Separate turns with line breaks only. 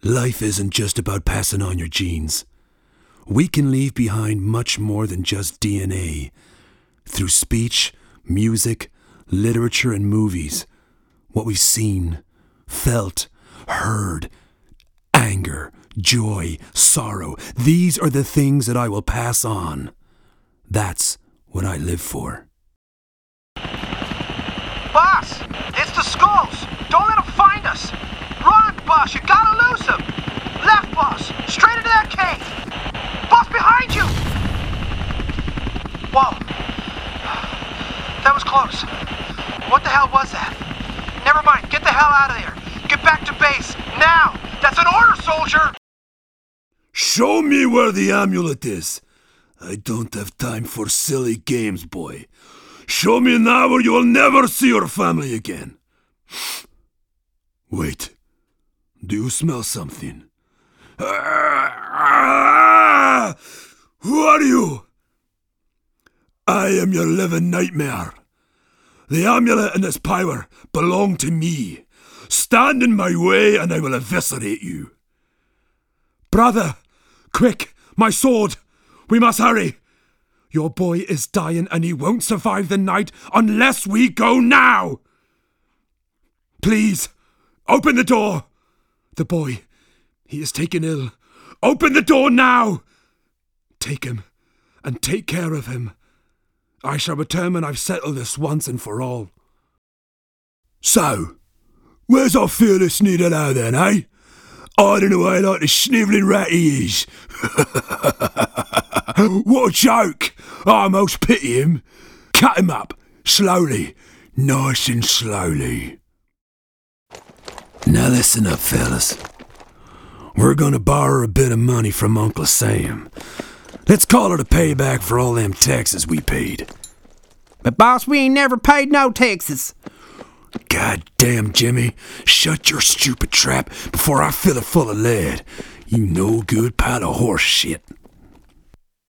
Life isn't just about passing on your genes. We can leave behind much more than just DNA. Through speech, music, literature, and movies, what we've seen, felt, heard, anger, joy, sorrow, these are the things that I will pass on. That's what I live for.
Boss, it's the Skulls. Don't let them find us. Run, boss, you gotta lose them. Left, boss, straight into that cave. Boss, behind you. Whoa. That was close. What the hell was that? Never mind, get the hell out of there. Get back to base, now. That's an order, soldier.
Show me where the amulet is. I don't have time for silly games, boy. Show me now or you will never see your family again. Wait. Do you smell something? Who are you? I am your living nightmare. The amulet and its power belong to me. Stand in my way and I will eviscerate you. Brother, quick, my sword. We must hurry. Your boy is dying and he won't survive the night unless we go now. Please, open the door. The boy, he is taken ill. Open the door now. Take him and take care of him. I shall return when I've settled this once and for all. So, where's our fearless needle now then, eh? I don't know why like the snivelling rat he is. What a joke! I most pity him. Cut him up, slowly, nice and slowly. Now listen up, fellas. We're gonna borrow a bit of money from Uncle Sam. Let's call it a payback for all them taxes we paid.
But boss, we ain't never paid no taxes.
God damn, Jimmy. Shut your stupid trap before I fill it full of lead. You no good pile of horse shit.